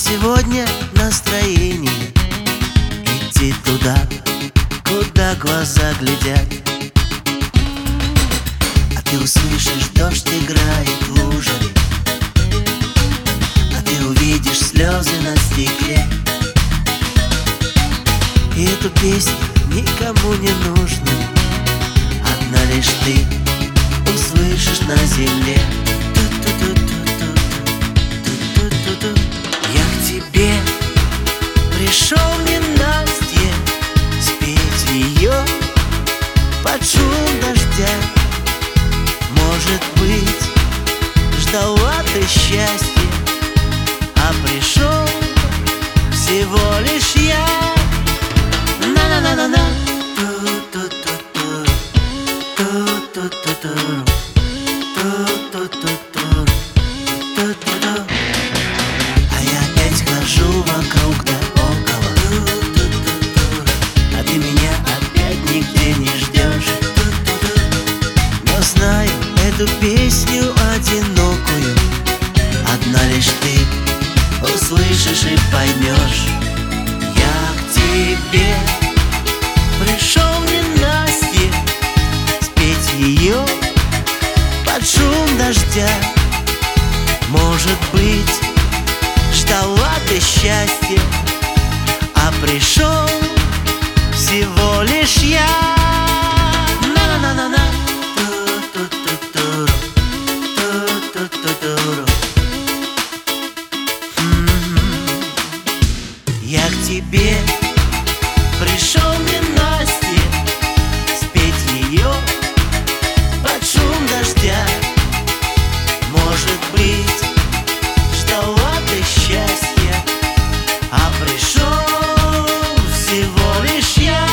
сегодня настроение идти туда, куда глаза глядят. А ты услышишь, дождь играет в луже, а ты увидишь слезы на стекле. И эту песню никому не нужно, одна лишь ты услышишь на земле. Я к тебе пришел ненастье, спеть ее под шум дождя. Может быть, ждала ты счастья, а пришел всего лишь я. На-на-на-на-на. А я опять хожу вокруг да около, а ты меня опять нигде не ждешь. Но знаю эту песню одинокую, одна лишь ты услышишь и поймешь. Я к тебе пришел ненастье, спеть ее под шум дождя. Может быть, ждала ты счастья, а пришел всего лишь я. На-на-на-на-на. Я к тебе пришел ненастье, спеть ее под шум дождя. Может быть, ждала ты счастья, а пришел всего лишь я.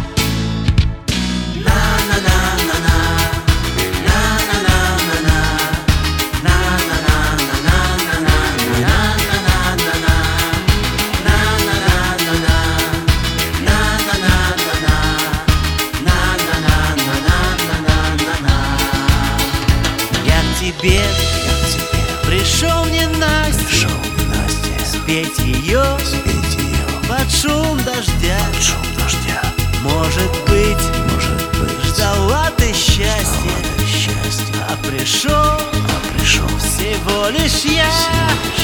На-на-на-на-на, на-на-на-на-на, на-на-на-на-на-на-на-на-на-на-на-на. Я к тебе пришел ненастье, спеть ее под шум дождя. Может быть, ждала ты счастья, а пришел всего лишь я.